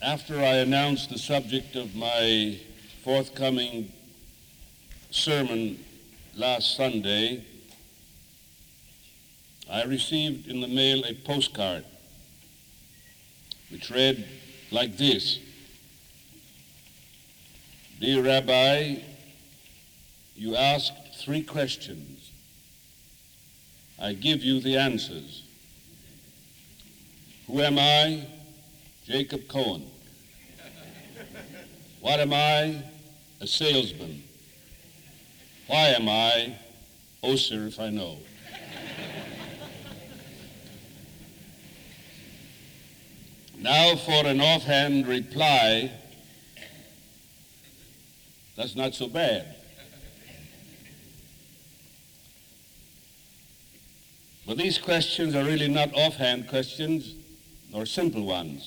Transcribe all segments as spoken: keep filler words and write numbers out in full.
After I announced the subject of my forthcoming sermon last Sunday, I received in the mail a postcard which read like this: Dear Rabbi, you asked three questions. I give you the answers. Who am I? Jacob Cohen. What am I? A salesman. Why am I? Oh, sir, if I know. Now for an offhand reply. That's not so bad. But these questions are really not offhand questions, nor simple ones.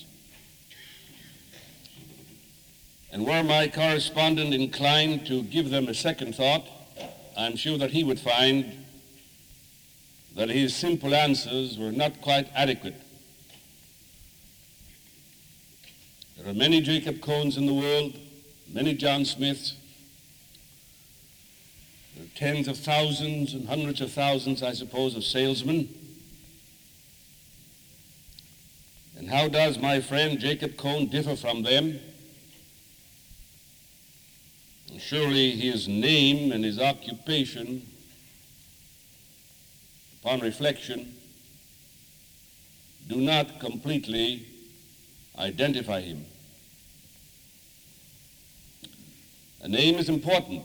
And were my correspondent inclined to give them a second thought, I'm sure that he would find that his simple answers were not quite adequate. There are many Jacob Cohens in the world, many John Smiths. There are tens of thousands and hundreds of thousands, I suppose, of salesmen. And how does my friend Jacob Cohen differ from them? Surely his name and his occupation, upon reflection, do not completely identify him. A name is important,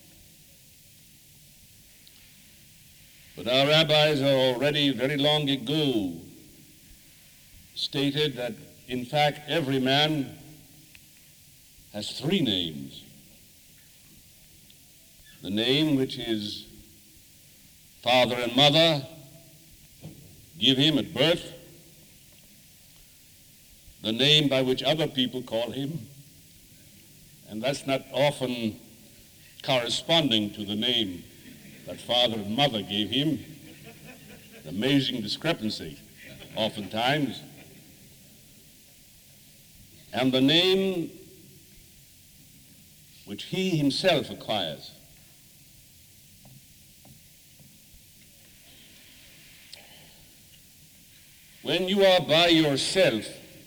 but our rabbis have already very long ago stated that, in fact, every man has three names. The name which his father and mother give him at birth, the name by which other people call him, and that's not often corresponding to the name that father and mother gave him. An amazing discrepancy, oftentimes. And the name which he himself acquires. When you are by yourself,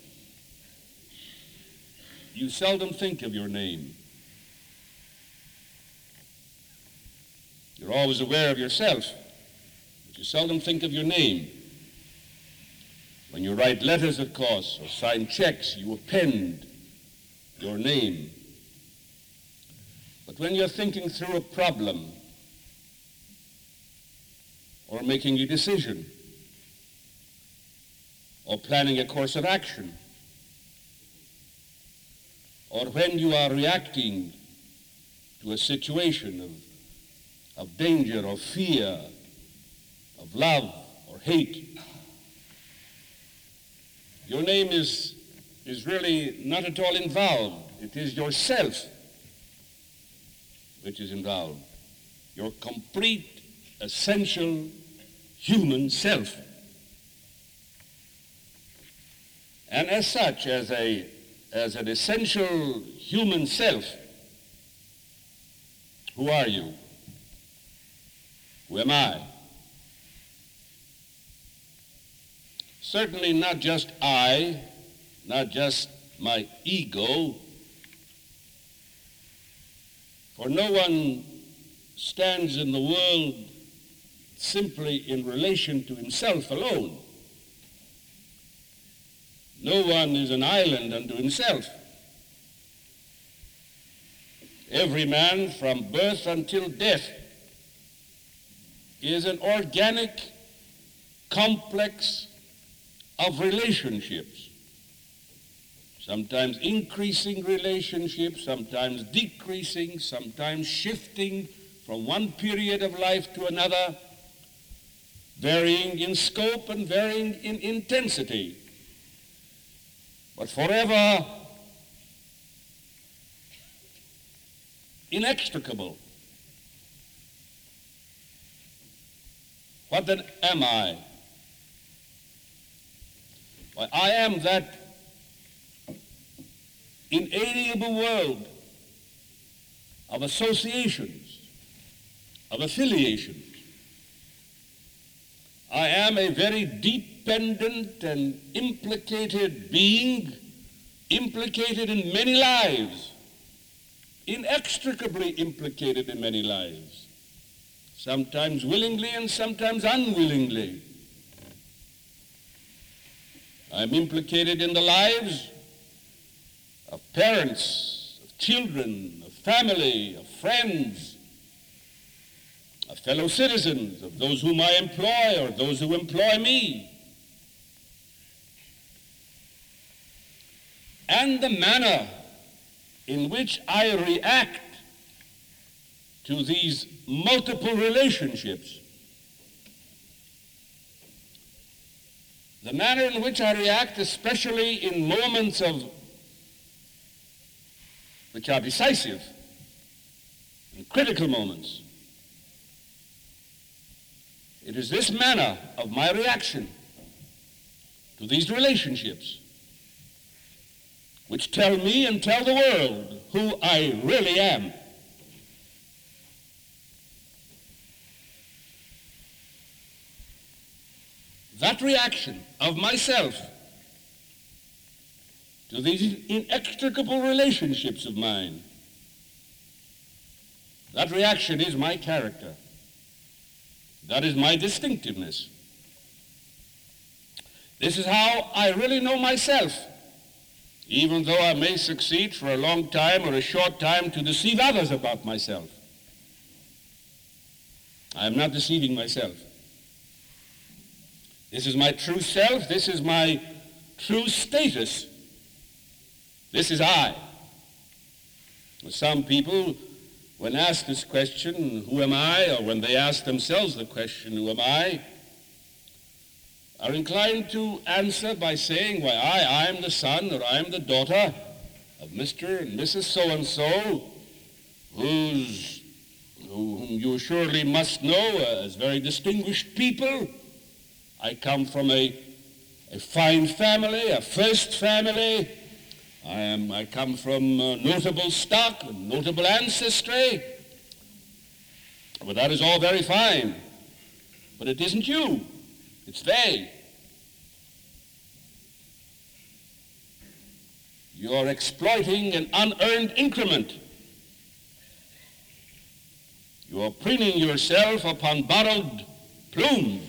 you seldom think of your name. You're always aware of yourself, but you seldom think of your name. When you write letters, of course, or sign checks, you append your name. But when you're thinking through a problem or making a decision, or planning a course of action, or when you are reacting to a situation of, of danger or fear, of love or hate, your name is, is really not at all involved. It is yourself which is involved, your complete, essential human self. And as such, as a as an essential human self, who are you? Who am I? Certainly not just I, not just my ego, for no one stands in the world simply in relation to himself alone. No one is an island unto himself. Every man from birth until death is an organic complex of relationships, sometimes increasing relationships, sometimes decreasing, sometimes shifting from one period of life to another, varying in scope and varying in intensity, but forever inextricable. What then am I? Why, I am that inalienable world of associations, of affiliations. I am a very dependent and implicated being, implicated in many lives, inextricably implicated in many lives, sometimes willingly and sometimes unwillingly. I'm implicated in the lives of parents, of children, of family, of friends, of fellow citizens, of those whom I employ or those who employ me. And the manner in which I react to these multiple relationships, the manner in which I react, especially in moments of which are decisive, in critical moments. It is this manner of my reaction to these relationships which tell me and tell the world who I really am. That reaction of myself to these inextricable relationships of mine, that reaction is my character. That is my distinctiveness. This is how I really know myself, even though I may succeed for a long time or a short time to deceive others about myself. I am not deceiving myself. This is my true self. This is my true status. This is I. Some people, when asked this question, who am I, or when they ask themselves the question, who am I, are inclined to answer by saying, why, I, I am the son or I am the daughter of Mister and Missus So-and-so, whose, whom you surely must know as very distinguished people. I come from a, a fine family, a first family. I, am, I come from uh, notable stock, notable ancestry. But that is all very fine. But it isn't you. It's they. You're exploiting an unearned increment. You're preening yourself upon borrowed plumes.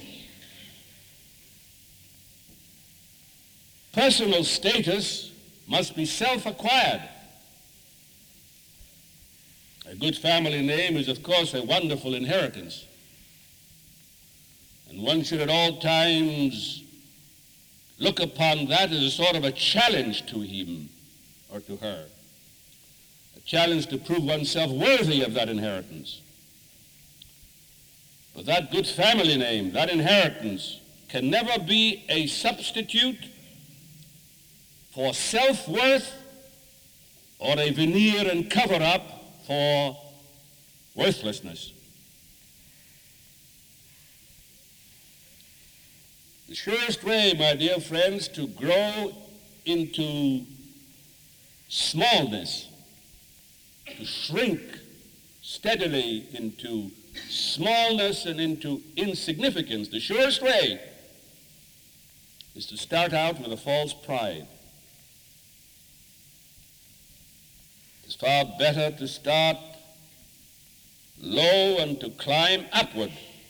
Personal status must be self-acquired. A good family name is, of course, a wonderful inheritance. And one should at all times look upon that as a sort of a challenge to him or to her. A challenge to prove oneself worthy of that inheritance. But that good family name, that inheritance, can never be a substitute for self-worth or a veneer and cover-up for worthlessness. The surest way, my dear friends, to grow into smallness, to shrink steadily into smallness and into insignificance, the surest way is to start out with a false pride. It's far better to start low and to climb upward.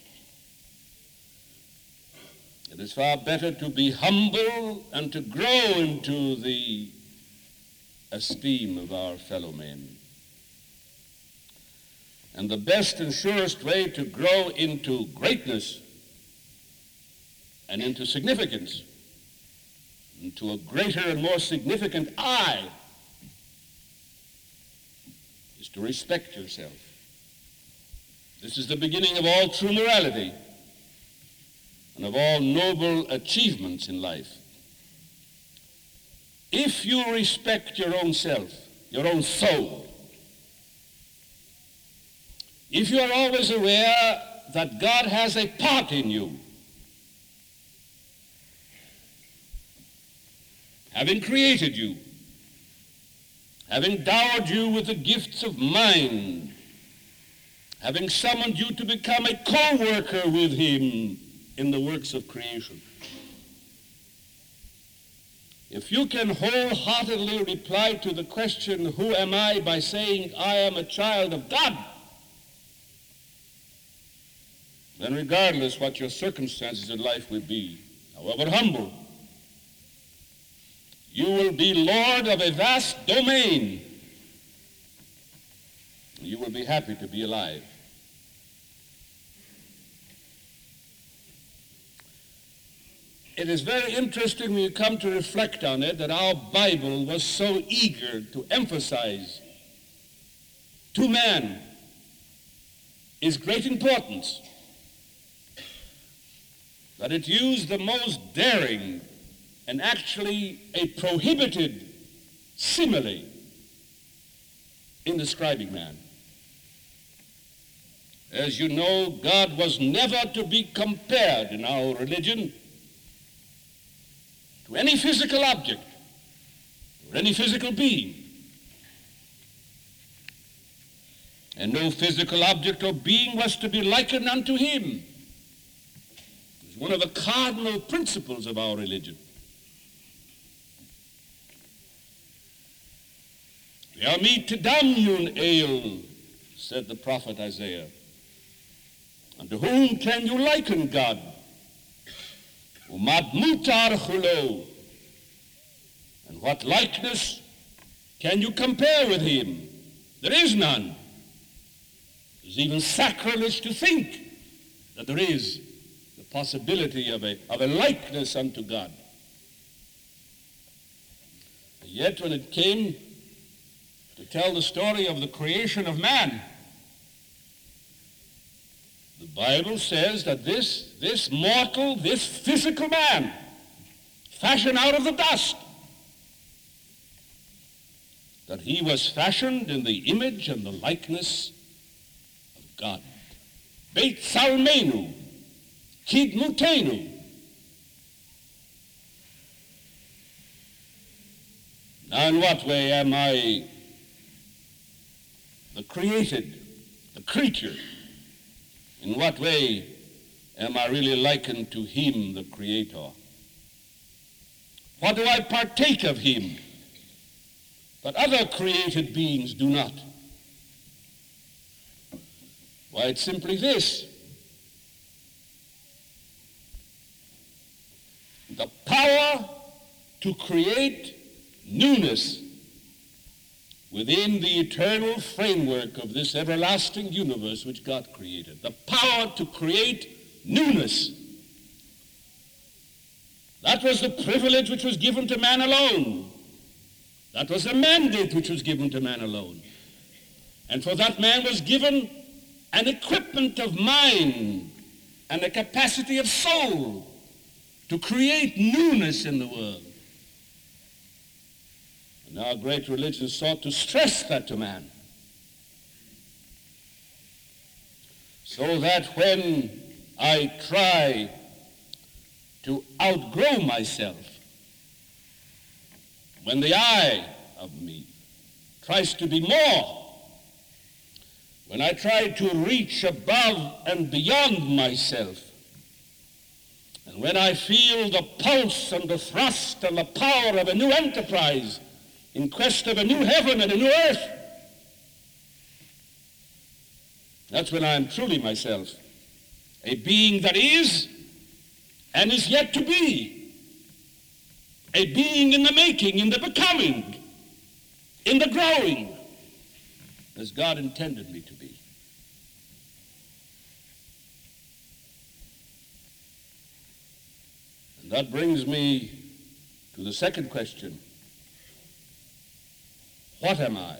It is far better to be humble and to grow into the esteem of our fellow men. And the best and surest way to grow into greatness and into significance, into a greater and more significant I, is to respect yourself. This is the beginning of all true morality and of all noble achievements in life. If you respect your own self, your own soul, if you are always aware that God has a part in you, having created you, having endowed you with the gifts of mind, having summoned you to become a co-worker with him in the works of creation. If you can wholeheartedly reply to the question, who am I, by saying I am a child of God, then regardless what your circumstances in life will be, however humble, you will be Lord of a vast domain. You will be happy to be alive. It is very interesting when you come to reflect on it that our Bible was so eager to emphasize to man his great importance that it used the most daring and actually a prohibited simile in describing man. As you know, God was never to be compared in our religion to any physical object or any physical being. And no physical object or being was to be likened unto him. It's one of the cardinal principles of our religion. "Ea mi te damnun ale," said the prophet Isaiah. "Unto whom can you liken God? Umad mutar chulo. And what likeness can you compare with him? There is none. It is even sacrilege to think that there is the possibility of a, of a likeness unto God. And yet when it came to tell the story of the creation of man, the Bible says that this, this mortal, this physical man, fashioned out of the dust, that he was fashioned in the image and the likeness of God. Beit salmenu, kidmutenu. Now in what way am I the created, the creature? In what way am I really likened to him, the Creator? What do I partake of him that other created beings do not? Why, it's simply this: the power to create newness within the eternal framework of this everlasting universe which God created. The power to create newness. That was the privilege which was given to man alone. That was the mandate which was given to man alone. And for that man was given an equipment of mind and a capacity of soul to create newness in the world. And our great religion sought to stress that to man, so that when I try to outgrow myself, when the I of me tries to be more, when I try to reach above and beyond myself, and when I feel the pulse and the thrust and the power of a new enterprise in quest of a new heaven and a new earth, that's when I am truly myself, a being that is and is yet to be, a being in the making, in the becoming, in the growing, as God intended me to be. And that brings me to the second question. What am I?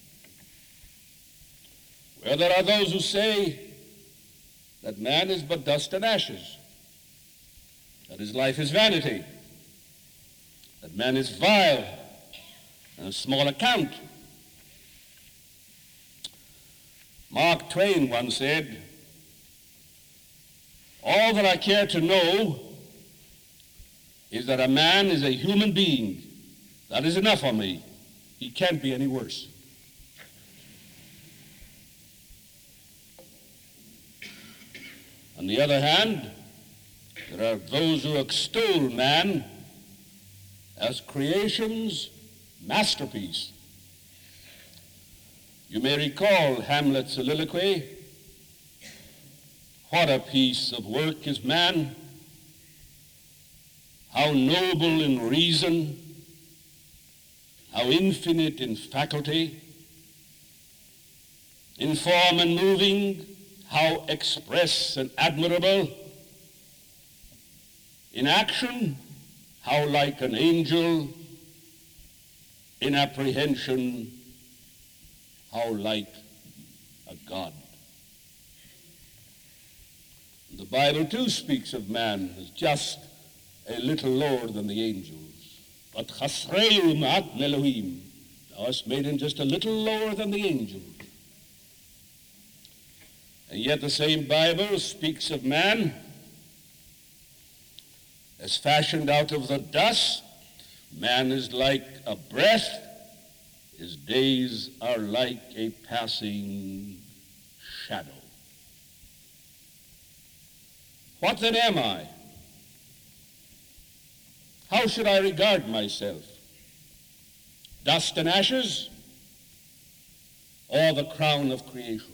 Well, there are those who say that man is but dust and ashes, that his life is vanity, that man is vile and of small account. Mark Twain once said, "All that I care to know is that a man is a human being. That is enough for me. he can't be any worse. On the other hand, there are those who extol man as creation's masterpiece. You may recall Hamlet's soliloquy, "What a piece of work is man, how noble in reason, how infinite in faculty, in form and moving, how express and admirable, in action, how like an angel, in apprehension, how like a god." The Bible too speaks of man as just a little lower than the angels. But chasreu ma'at Elohim, thou hast made him just a little lower than the angels. And yet the same Bible speaks of man as fashioned out of the dust. Man is like a breath. His days are like a passing shadow. What then am I? How should I regard myself? Dust and ashes, or the crown of creation?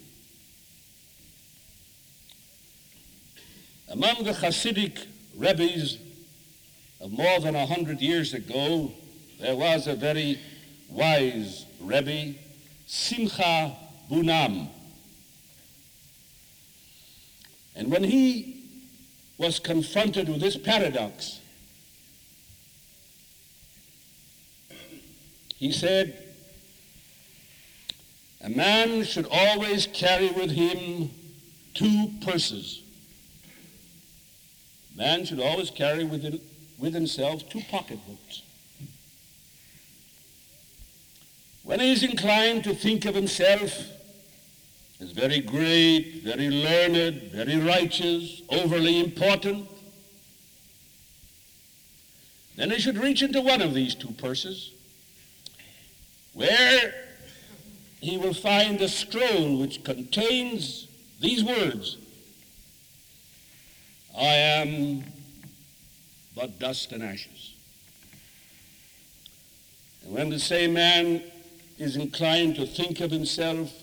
Among the Hasidic rabbis of more than a hundred years ago, there was a very wise Rebbe, Simcha Bunam. And when he was confronted with this paradox, he said, a man should always carry with him two purses. Man should always carry within, with himself two pocketbooks. When he is inclined to think of himself as very great, very learned, very righteous, overly important, then he should reach into one of these two purses, where he will find a scroll which contains these words, I am but dust and ashes. And when the same man is inclined to think of himself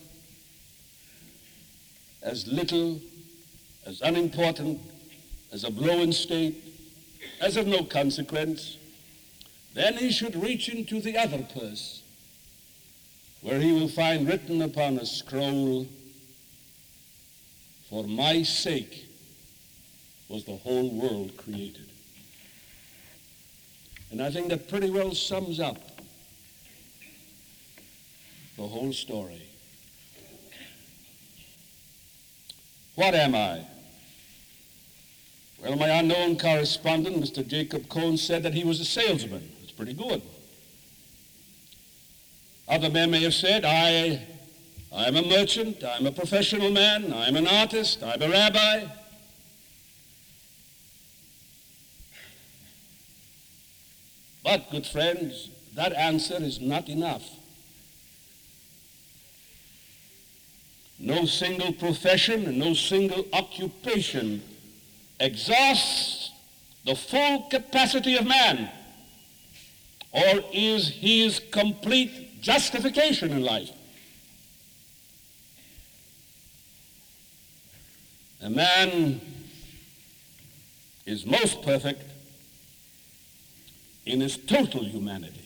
as little, as unimportant, as of low estate, as of no consequence, then he should reach into the other purse, where he will find written upon a scroll, for my sake was the whole world created. And I think that pretty well sums up the whole story. What am I? Well, my unknown correspondent, Mister Jacob Cohn, said that he was a salesman. That's pretty good. Other men may have said, I, I'm a merchant, I'm a professional man, I'm an artist, I'm a rabbi. But, good friends, that answer is not enough. No single profession and no single occupation exhausts the full capacity of man, or is his complete justification in life. A man is most perfect in his total humanity,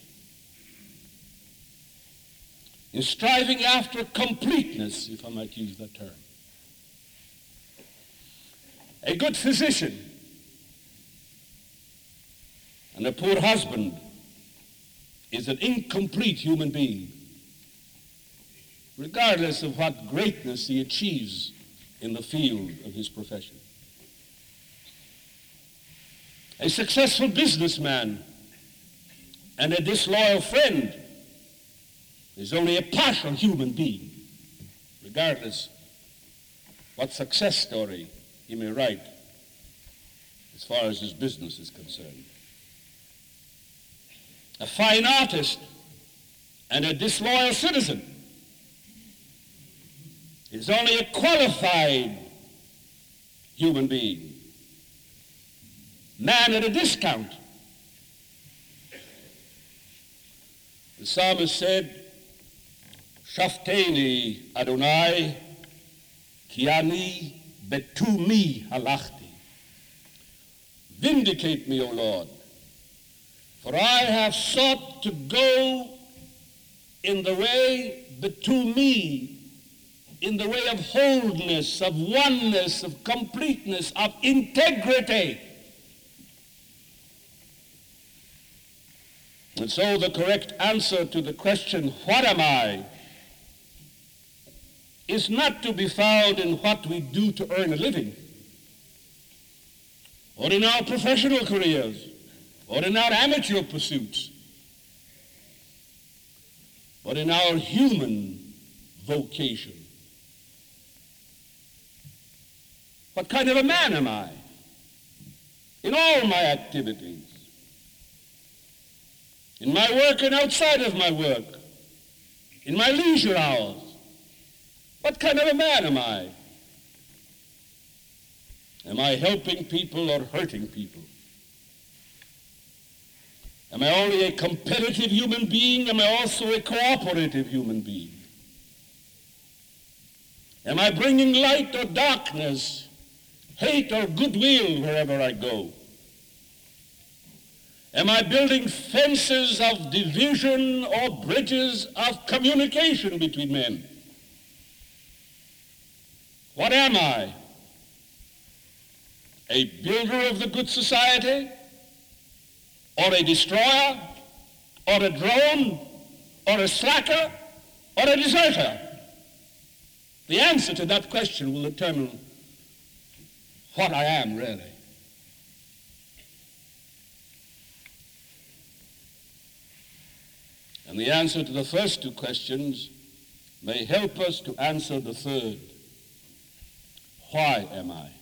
in striving after completeness, if I might use that term. A good physician and a poor husband is an incomplete human being, regardless of what greatness he achieves in the field of his profession. A successful businessman and a disloyal friend is only a partial human being, regardless what success story he may write as far as his business is concerned. A fine artist and a disloyal citizen. Is only a qualified human being. Man at a discount. The psalmist said, Shafteni Adonai, ki ani betumi halachti. Vindicate me, O Lord, for I have sought to go in the way betumi, in the way of wholeness, of oneness, of completeness, of integrity. And so the correct answer to the question, what am I, is not to be found in what we do to earn a living, or in our professional careers, or in our amateur pursuits, but in our human vocation. What kind of a man am I in all my activities, in my work and outside of my work, in my leisure hours? What kind of a man am I? Am I helping people or hurting people? Am I only a competitive human being? Am I also a cooperative human being? Am I bringing light or darkness, hate or goodwill wherever I go? Am I building fences of division or bridges of communication between men? What am I? A builder of the good society? Or a destroyer? Or a drone? Or a slacker? Or a deserter? The answer to that question will determine what I am really. And the answer to the first two questions may help us to answer the third. Why am I?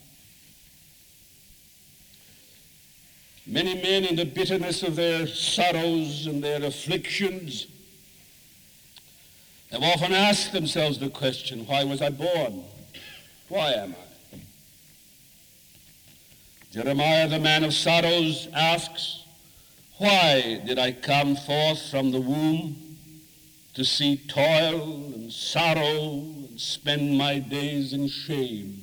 Many men, in the bitterness of their sorrows and their afflictions, have often asked themselves the question, why was I born? Why am I? Jeremiah, the man of sorrows, asks, why did I come forth from the womb to see toil and sorrow and spend my days in shame?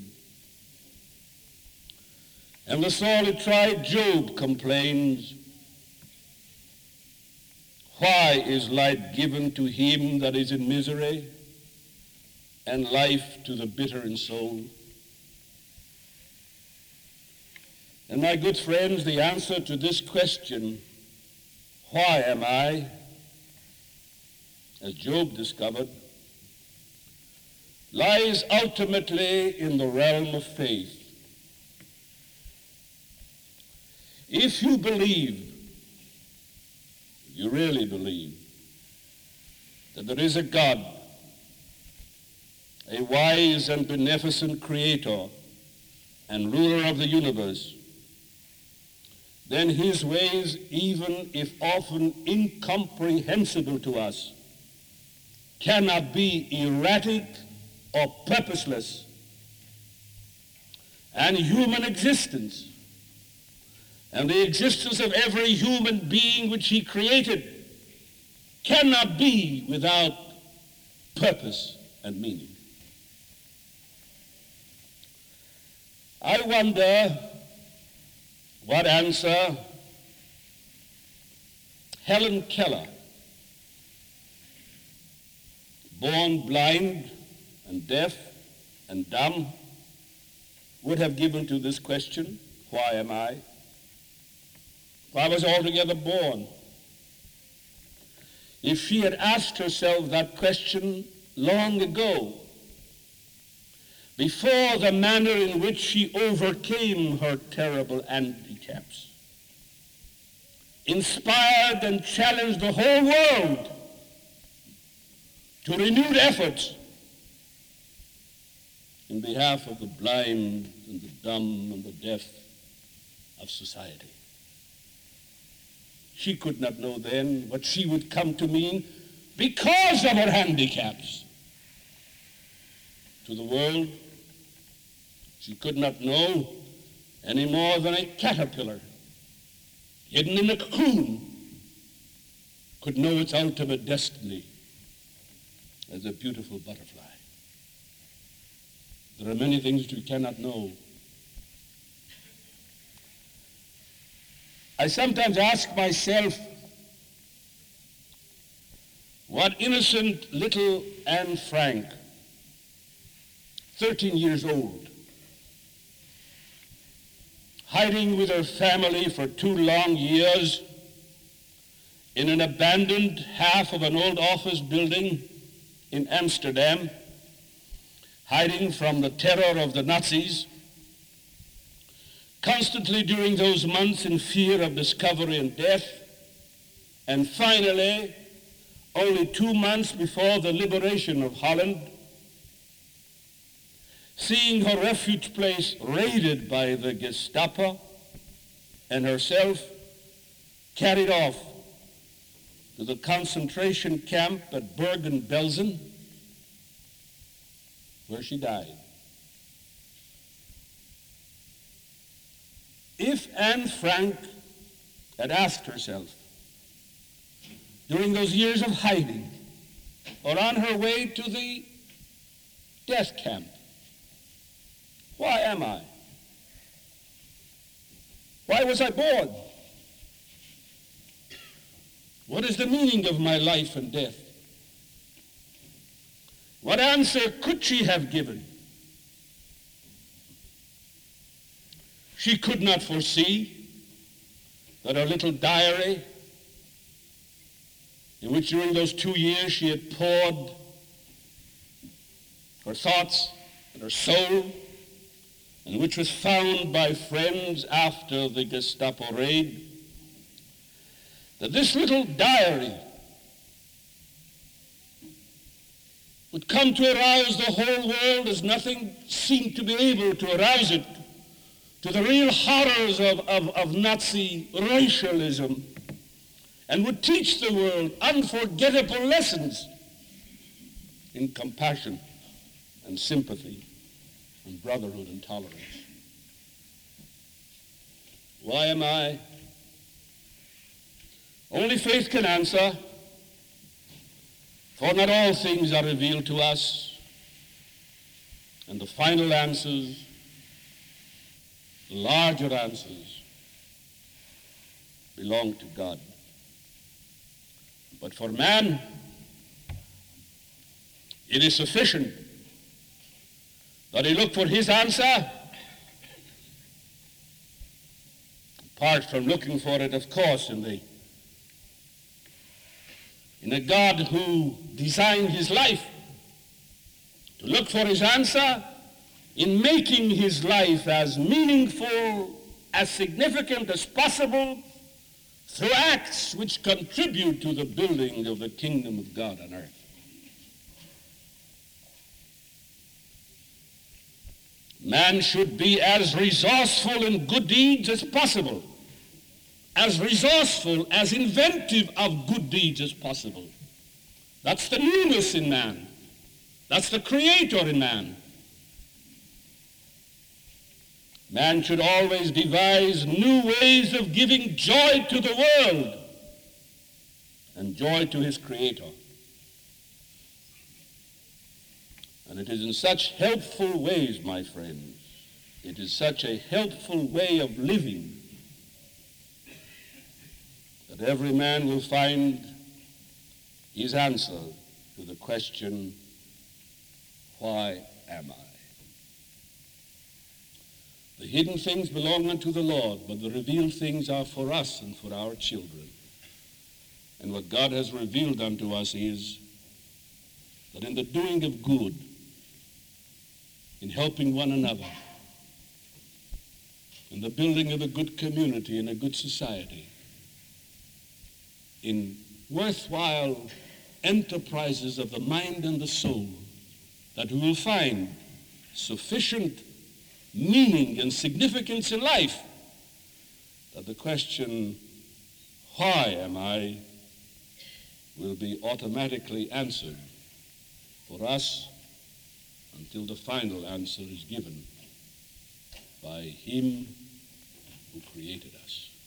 And the sorely tried Job complains, why is light given to him that is in misery, and life to the bitter in soul? And my good friends, the answer to this question, why am I, as Job discovered, lies ultimately in the realm of faith. If you believe, if you really believe, that there is a God, a wise and beneficent creator and ruler of the universe, then his ways, even if often incomprehensible to us, cannot be erratic or purposeless. And human existence, and the existence of every human being which he created, cannot be without purpose and meaning. I wonder what answer Helen Keller, born blind and deaf and dumb, would have given to this question, why am I? I was altogether born. If she had asked herself that question long ago, before the manner in which she overcame her terrible handicaps, inspired and challenged the whole world to renewed efforts in behalf of the blind and the dumb and the deaf of society. She could not know then what she would come to mean because of her handicaps. To the world, she could not know any more than a caterpillar hidden in a cocoon could know its ultimate destiny as a beautiful butterfly. There are many things we cannot know. I sometimes ask myself, what innocent little Anne Frank, thirteen years old, hiding with her family for two long years in an abandoned half of an old office building in Amsterdam, hiding from the terror of the Nazis, constantly during those months in fear of discovery and death, and finally, only two months before the liberation of Holland, seeing her refuge place raided by the Gestapo and herself carried off to the concentration camp at Bergen-Belsen, where she died. If Anne Frank had asked herself during those years of hiding or on her way to the death camp, why am I? Why was I born? What is the meaning of my life and death? What answer could she have given? She could not foresee that her little diary, in which during those two years she had poured her thoughts and her soul, and which was found by friends after the Gestapo raid, that this little diary would come to arouse the whole world as nothing seemed to be able to arouse it, to the real horrors of, of, of Nazi racialism, and would teach the world unforgettable lessons in compassion and sympathy and brotherhood and tolerance. Why am I? Only faith can answer, for not all things are revealed to us, and the final answers, the larger answers, belong to God. But for man, it is sufficient that he look for his answer, apart from looking for it, of course, in the in a God who designed his life, to look for his answer in making his life as meaningful, as significant as possible through acts which contribute to the building of the kingdom of God on earth. Man should be as resourceful in good deeds as possible, as resourceful, as inventive of good deeds as possible. That's the newness in man. That's the creator in man. Man should always devise new ways of giving joy to the world and joy to his creator. And it is in such helpful ways, my friends, it is such a helpful way of living that every man will find his answer to the question, why am I? The hidden things belong unto the Lord, but the revealed things are for us and for our children. And what God has revealed unto us is that in the doing of good, in helping one another, in the building of a good community and a good society, in worthwhile enterprises of the mind and the soul, that we will find sufficient meaning and significance in life, that the question, why am I, will be automatically answered for us until the final answer is given by Him who created us.